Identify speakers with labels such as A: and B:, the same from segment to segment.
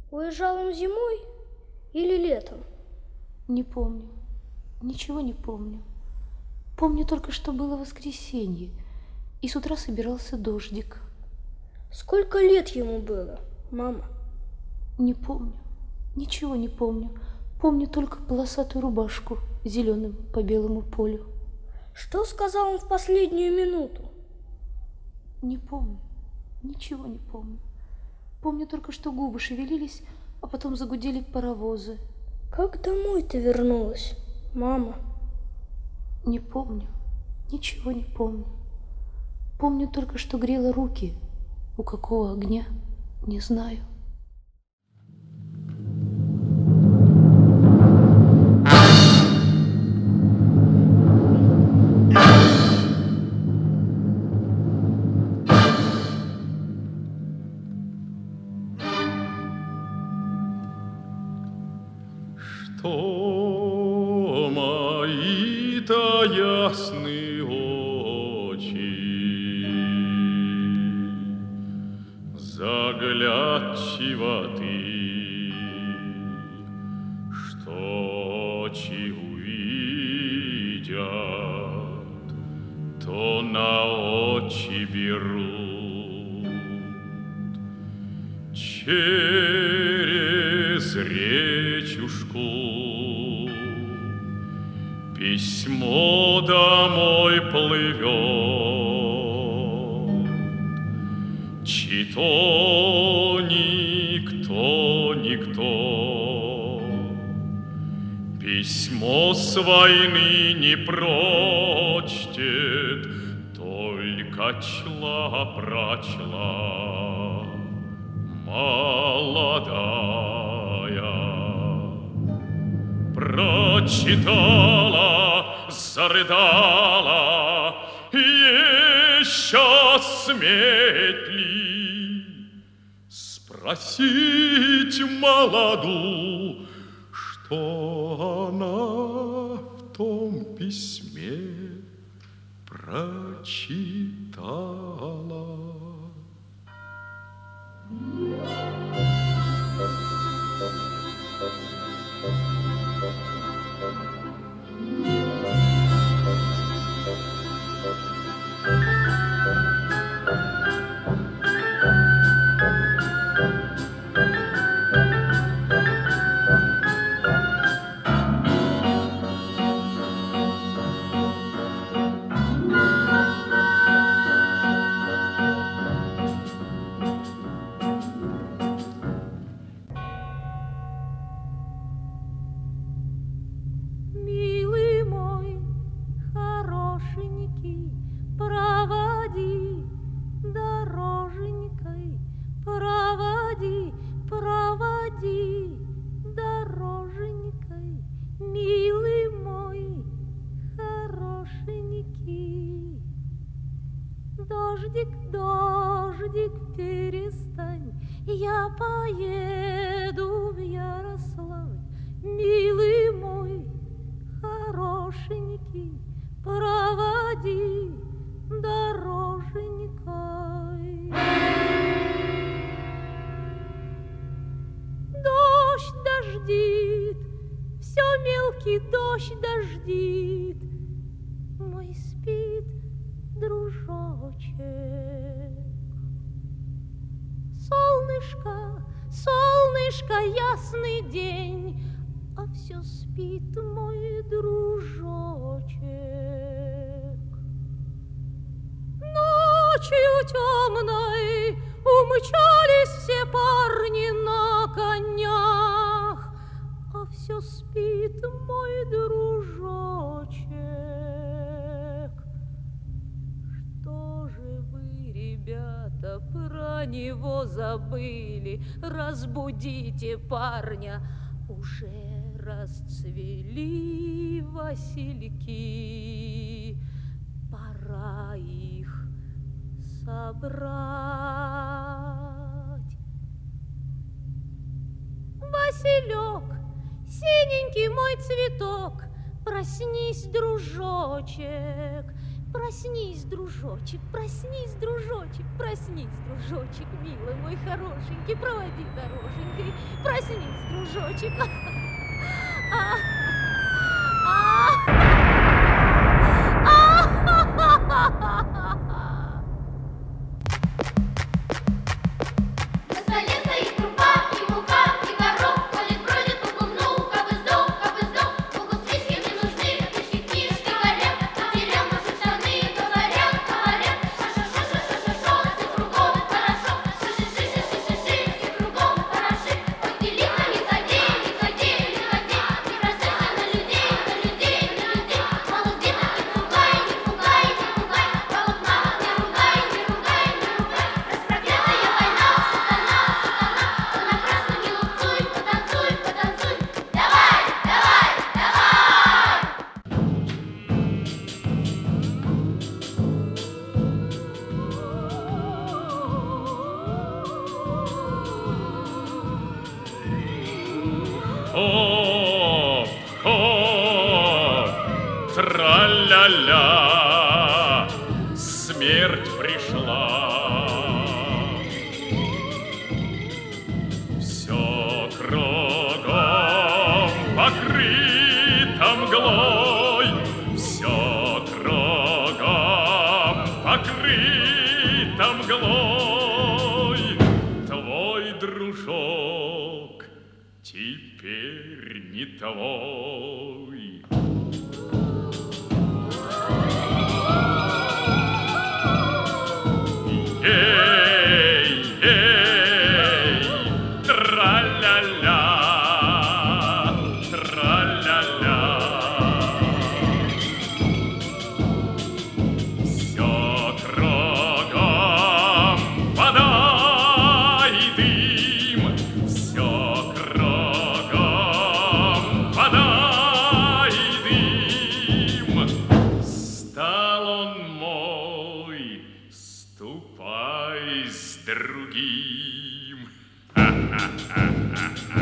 A: Уезжал он зимой или летом?
B: Не помню. Ничего не помню. Помню только, что было воскресенье, и с утра собирался дождик.
A: Сколько лет ему было, мама?
B: Не помню. Ничего не помню. Помню только полосатую рубашку зеленым по белому полю.
A: Что сказал он в последнюю минуту?
B: Не помню. Ничего не помню. Помню только, что губы шевелились, а потом загудели паровозы.
A: Как домой ты вернулась, мама?
B: Не помню. Ничего не помню. Помню только, что грела руки. У какого огня, не знаю.
C: Что мои-то ясные очи заглядчивы, что очи увидят, то на очи берут. Через речушку письмо домой плывет, чито никто письмо с войны не прочтет, только прочла молодая. Прочитала, зарыдала, еще сметь ли спросить молоду, что она в том письме прочитала.
D: Дождик, перестань, я поеду в Ярославль. Милый мой, хорошенький, проводи дороженькой. Дождь дождит, все мелкий дождь дождит, мой спит дружочек. Солнышко, ясный день, а все спит мой дружочек. Ночью темной умчались все парни на конях, а все спит мой дружочек. Ребята, про него забыли, разбудите парня. Уже расцвели васильки, пора их собрать. Василек, синенький мой цветок, проснись, дружочек, Проснись, дружочек, проснись, дружочек, проснись, дружочек, милый мой хорошенький, проводи дороженькой, проснись, дружочек.
C: Хоп, хоп, тра-ля-ля, смерть пришла. Все кругом покрыто мглой, все кругом покрыто мглой. Твой дружок теперь не твой. Эй, эй, тра-ля-ля, тра-ля-ля. Все кругом вода и дым, все кругом вода и дым. Стал он мой, ступай с другим. Ха-ха-ха-ха-ха.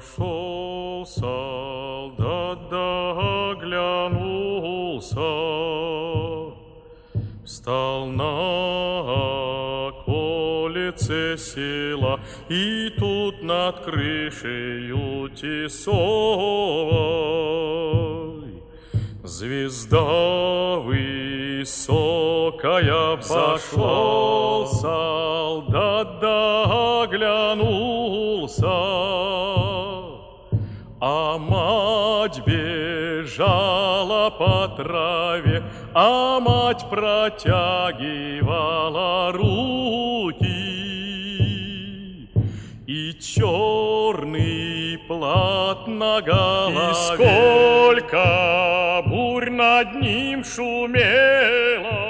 C: Зашел солдат, да оглянулся, встал на околице села, и тут над крышею тесовой звезда высокая взошла. Солдат, да оглянулся, а мать бежала по траве, а мать протягивала руки, и черный плат на голове. И сколько бурь над ним шумело,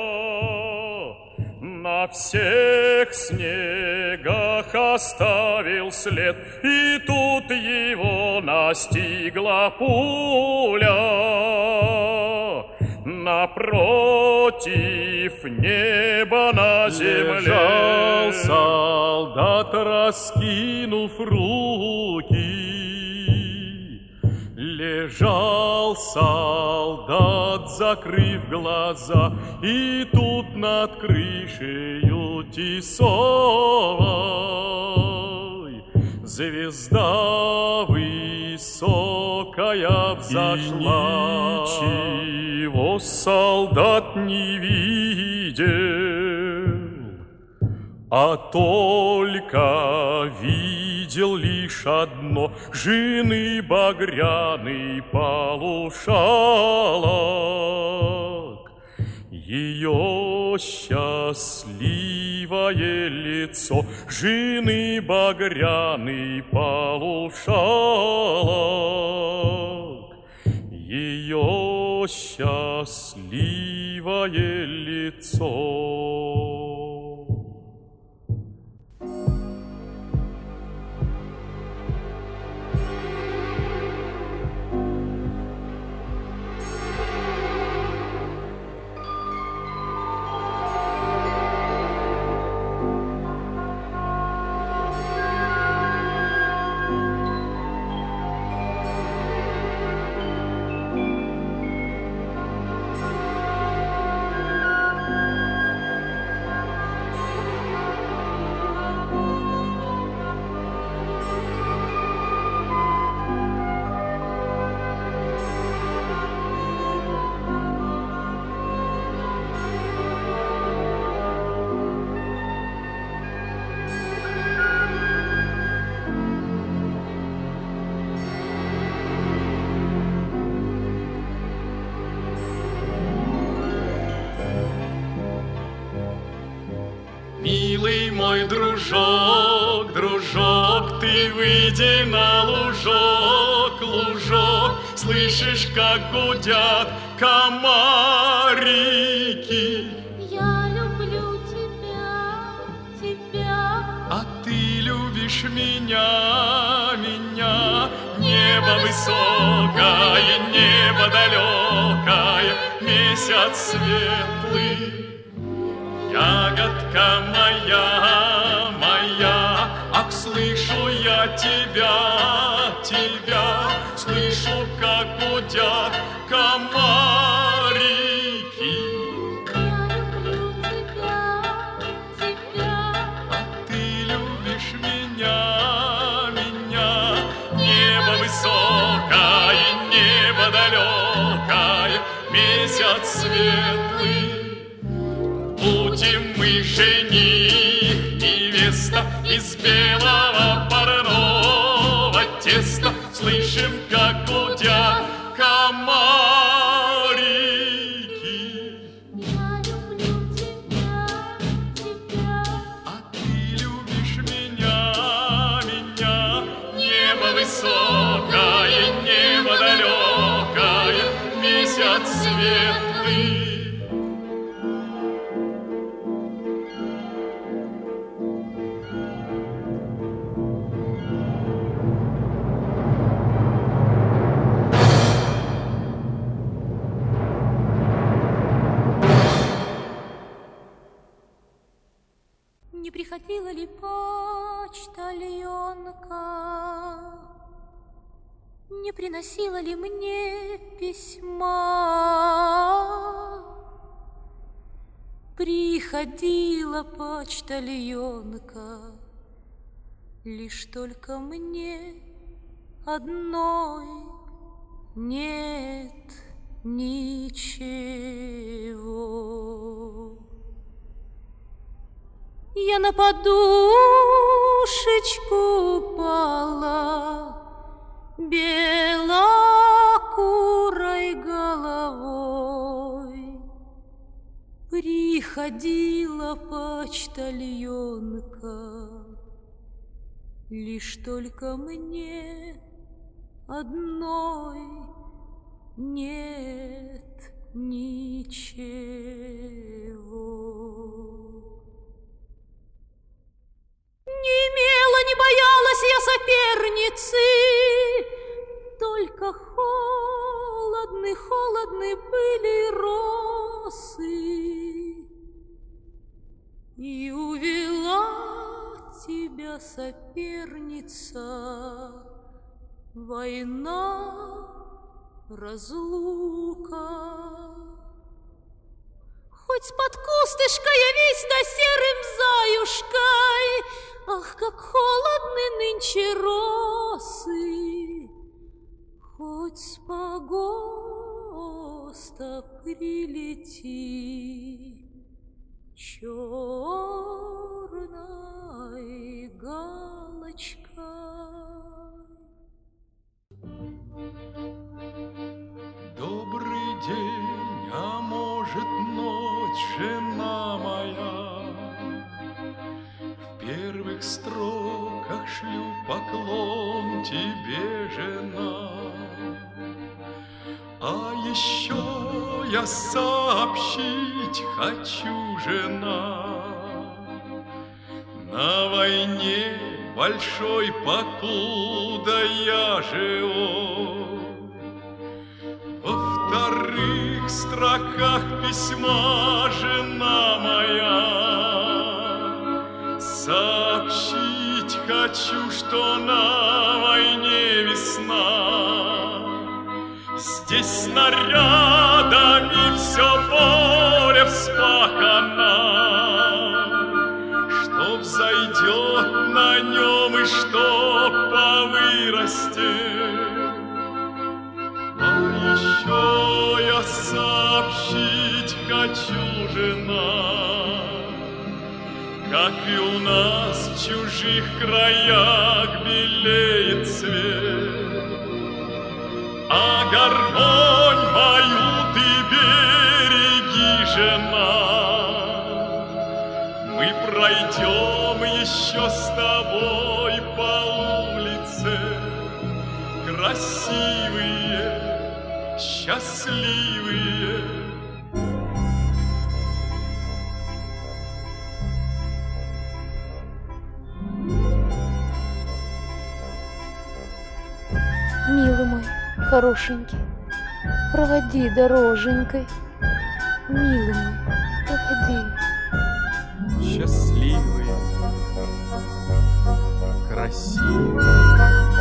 C: на всех снегах оставил след, и тут его настигла пуля. Напротив неба на земле лежал солдат, раскинув руки. Лежал солдат, закрыв глаза, и тут над крышею тесовой звезда высокая взошла. И ничего солдат не видел, а только видел лишь одно — жены багряный полушалок. Ее счастливое лицо, жены багряный полушалок. Ее счастливое лицо. Милый мой дружок, дружок, ты выйди на лужок, лужок, слышишь, как гудят комарики?
D: Я люблю тебя, тебя.
C: А ты любишь меня, меня. Небо высокое, небо далекое, месяц светлый. Ягодка моя, моя, ах, слышу я тебя, тебя, слышу, как гудят комарики.
D: Я люблю тебя, тебя.
C: А ты любишь меня, меня. Небо высокое, небо далекое, месяц светлый. Будем мы жених, невеста, из белого парного теста. Слышим, как гудят комарики.
D: Я люблю тебя, тебя.
C: А ты любишь меня, меня. Небо высокое, небо далекое, месяц светлый.
D: Не приходила ли почтальонка?
B: не приносила ли мне письма? Приходила почтальонка, лишь только мне одной нет ничего. Я на подушечку упала белокурой головой. Приходила почтальонка, лишь только мне одной нет ничего. Не имела, не боялась я соперницы, только холодны были росы. И увела тебя соперница, война, разлука. Хоть под кустышкой я весь да серым заюшкой, ах, как холодны нынче росы. Хоть с погоста прилети черной галочкой.
C: Добрый день, а может ночь, жена моя. В первых строках шлю поклон тебе, жена. А еще я сообщить хочу, жена, на войне большой покуда я живу. Во вторых строках письма, жена моя, сообщить хочу, что на войне весна. Здесь снарядами все поле вспахано, что взойдет на нем и что повырастет. А еще я сообщить хочу, жена, как и у нас в чужих краях белеет цвет. А гармонь мою ты береги, жена. Мы пройдем еще с тобой по улице, красивые, счастливые.
B: Милый мой, хорошенький, проводи дороженькой. Милый мой, проводи.
E: Счастливые, красивые.